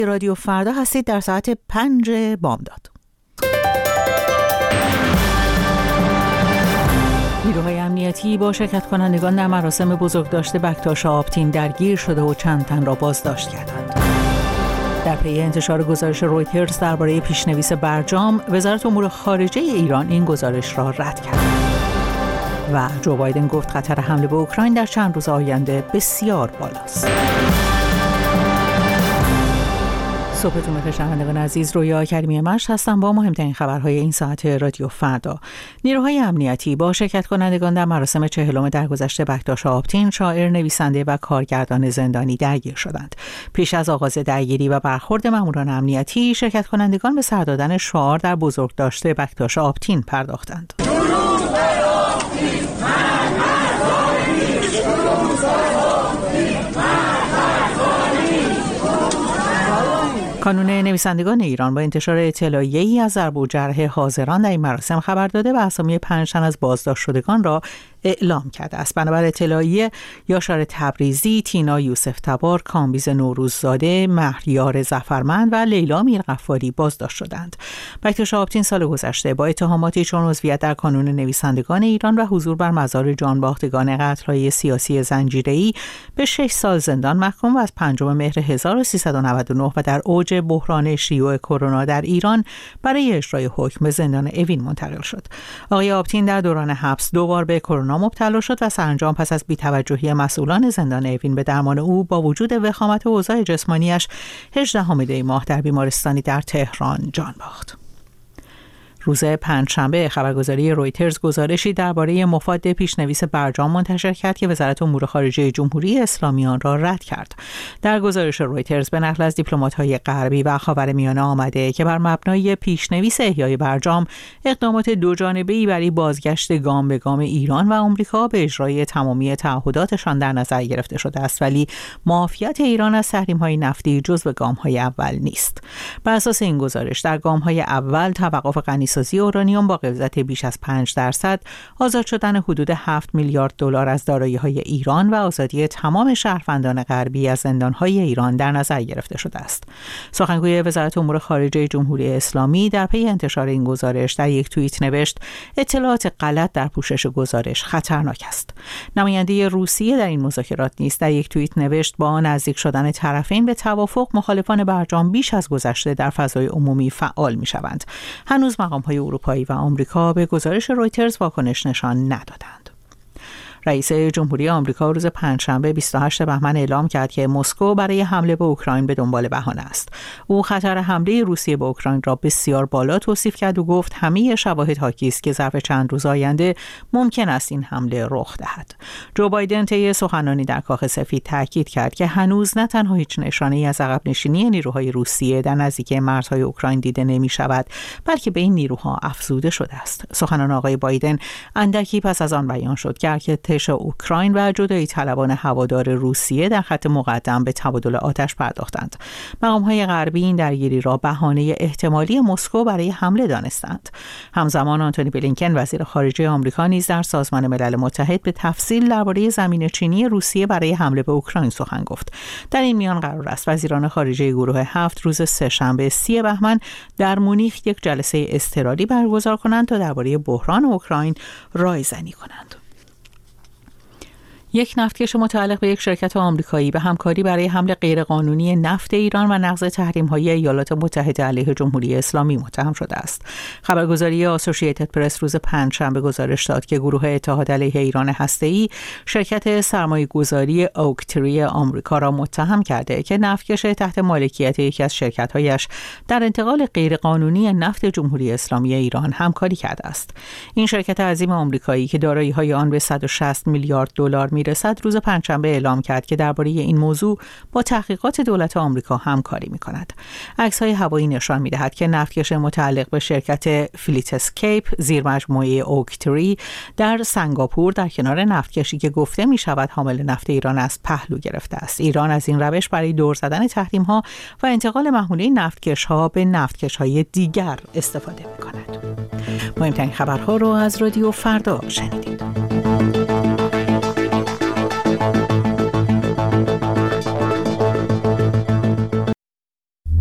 رادیو فردا هستید در ساعت 5 بامداد. نیروهای امنیتی با شرکت کنندگان در مراسم بزرگداشت بکتاش آبتین درگیر شده و چند تن را بازداشت کردند. در پی انتشار گزارش رویترز درباره پیشنویس برجام، وزارت امور خارجه ایران این گزارش را رد کرد. و جو بایدن گفت خطر حمله به اوکراین در چند روز آینده بسیار بالاست. صبحتون بخیر شنوندگان عزیز، رویا کریمی مشت هستم با مهمترین خبرهای این ساعت رادیو فردا. نیروهای امنیتی با شرکت کنندگان در مراسم 40 درگذشت بکتاش آبتین، شاعر، نویسنده و کارگردان زندانی درگیر شدند. پیش از آغاز درگیری و برخورد ماموران امنیتی، شرکت کنندگان به سر دادن شعار در بزرگداشت بکتاش آبتین پرداختند. کانون نویسندگان ایران با انتشار اطلاعیه‌ای از ضرب و جرح حاضران در این مراسم خبر داده و اسامی 5 تن از بازداشت شدگان را اعلام کرده است. بنابر اطلاعیه، یاشار تبریزی، تینا یوسف تبار، کامبیز نوروززاده، مهریار ظفرمند و لیلا میرغفاری بازداشت شدند. بکتاش آبتین سال گذشته با اتهاماتی چون عضویت در کانون نویسندگان ایران و حضور بر مزار جانباختگان قتل‌های سیاسی زنجیره‌ای به 6 سال زندان محکوم و از 5 مهر 1399 و در اوج بحران شیوع کرونا در ایران برای اجرای حکم به زندان اوین منتقل شد. آقای آبتین در دوران حبس 2 بار به کرونا مبتلا شد و سرانجام پس از بی‌توجهی مسئولان زندان اوین به درمان او با وجود وخامت اوضاع جسمانیش 18 دی ماه در بیمارستانی در تهران جان باخت. روز پنجشنبه خبرگزاری رویترز گزارشی درباره مفاد پیشنویس برجام منتشر کرد که وزارت امور خارجه جمهوری اسلامی آن را رد کرد. در گزارش رویترز به نقل از دیپلمات‌های غربی و خاورمیانه آمده که بر مبنای پیشنویس احیای برجام اقدامات دوجانبه‌ای برای بازگشت گام به گام ایران و آمریکا به اجرای تمامی تعهداتشان در نظر گرفته شده است، ولی معافیت ایران از تحریم‌های نفتی جزو گام‌های اول نیست. بر اساس این گزارش در گام‌های اول توقف غنیسازی اورانیوم با غلظت بیش از 5%، آزاد شدن حدود 7 میلیارد دلار از دارایی‌های ایران و آزادی تمام شهروندان غربی از زندان‌های ایران در نظر گرفته شده است. سخنگوی وزارت امور خارجه جمهوری اسلامی در پی انتشار این گزارش در یک توییت نوشت: اطلاعات غلط در پوشش گزارش خطرناک است. نماینده روسیه در این مذاکرات نیز در یک توییت نوشت: با نزدیک شدن طرفین به توافق، مخالفان برجام بیش از گذشته در فضای عمومی فعال می‌شوند. هنوز مقام‌های اروپایی و آمریکا به گزارش رویترز واکنش نشان ندادند. رئیس جمهوری آمریکا روز پنجشنبه 28 بهمن اعلام کرد که مسکو برای حمله به اوکراین به دنبال بهانه است. او خطر حمله روسیه به اوکراین را بسیار بالا توصیف کرد و گفت همه شواهد حاکی است که ظرف چند روز آینده ممکن است این حمله رخ دهد. جو بایدن طی سخنرانی در کاخ سفید تاکید کرد که هنوز نه تنها هیچ نشانه‌ای از عقب نشینی نیروهای روسیه در نزدیکی مرزهای اوکراین دیده نمی‌شود، بلکه به این نیروها افزوده شده است. سخنان آقای بایدن اندکی پس از آن بیان شد که ارتش اوکراین و جدایی طلبان هوادار روسیه در خط مقدم به تبادل آتش پرداختند. مقام‌های غربی این درگیری را بهانه احتمالی مسکو برای حمله دانستند. همزمان آنتونی بلینکن وزیر خارجه آمریکا نیز در سازمان ملل متحد به تفصیل درباره زمینه‌چینی روسیه برای حمله به اوکراین سخن گفت. در این میان قرار است وزیران خارجه گروه 7 روز سه‌شنبه 30 بهمن در مونیخ یک جلسه اضطراری برگزار کنند تا درباره بحران اوکراین رایزنی کنند. یک نفتکش متعلق به یک شرکت آمریکایی به همکاری برای حمل غیرقانونی نفت ایران و نقض تحریم‌های ایالات متحده علیه جمهوری اسلامی متهم شده است. خبرگزاری آسوشییتد پرس روز پنجشنبه گزارش داد که گروه اتحاد علیه ایران هسته‌ای شرکت سرمایه‌گذاری اوکتری آمریکا را متهم کرده که نفتکش تحت مالکیت یکی از شرکت‌هایش در انتقال غیرقانونی نفت جمهوری اسلامی ایران همکاری کرده است. این شرکت عظیم آمریکایی که دارایی‌های آن به 160 میلیارد دلار میرسد، روز پنجشنبه اعلام کرد که درباره این موضوع با تحقیقات دولت آمریکا همکاری می‌کند. عکس‌های هوایی نشان می‌دهد که نفتکش متعلق به شرکت فلیت اسکیپ زیرمجموعه اوکتری در سنگاپور در کنار نفتکشی که گفته می‌شود حامل نفت ایران است پهلو گرفته است. ایران از این روش برای دور زدن تحریم‌ها و انتقال محموله نفتکش‌ها به نفتکش‌های دیگر استفاده می‌کند. مهمترین خبرها رو از رادیو فردا شنیدید.